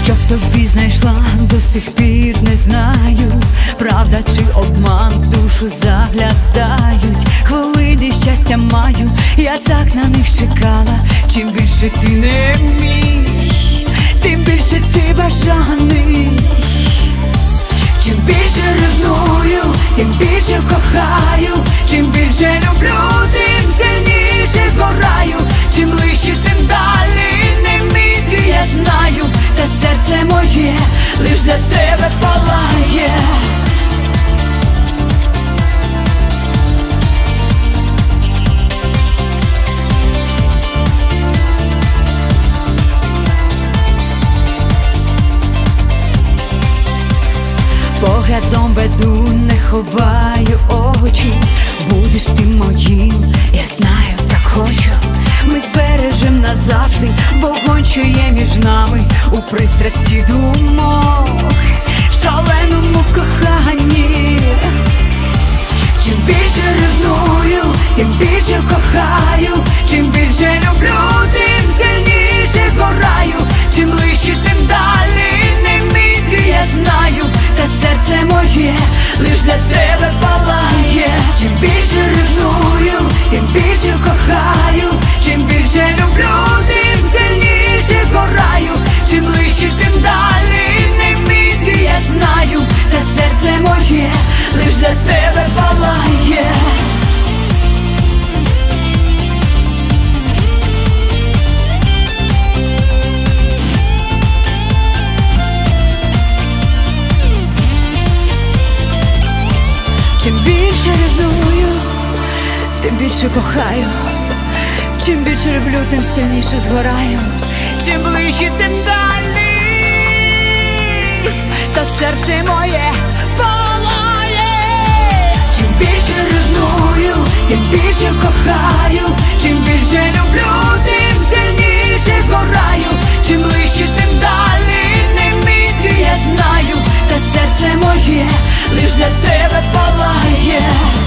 Що в тобі знайшла, до сих пір не знаю. Правда чи обман, в душу заглядають. Хвилини щастя маю, я так на них чекала. Чим більше ти не мій, тим більше ти бажаний. Чим більше ревную, тим більше кохаю. Чим більше люблю, тим сильніше згораю. Чим ближче, тим далі не вміти, я знаю. Та серце моє лиш для тебе палає. Поглядом веду, не ховаю очі. Будеш ти моїм, я знаю, так хочу. Ми збережем назавжди вогонь, що є між нами. У пристрасті думок, в шаленому коханні. Чим більше ревную, тим більше кохаю. Чим більше люблю, тим сильніше згораю. Чим ближче, тим далі не вміти, я знаю. Та серце моє лиш для тебе палає. Чим більше ревную, тим більше кохаю. Чим більше люблю, тим сильніше згораю. Чим ближче, тим далі не вміти, я знаю. Та серце моє лиш для тебе палає. Чим більше ревную, тим більше кохаю. Чим більше люблю, тим сильніше згораю. Чим ближче, тим далі. Та серце моє палає. Чим більше ревную, тим більше кохаю. Чим більше люблю, тим сильніше згораю. Чим ближче, тим далі не вміти, я знаю. Та серце моє лиш для тебе палає.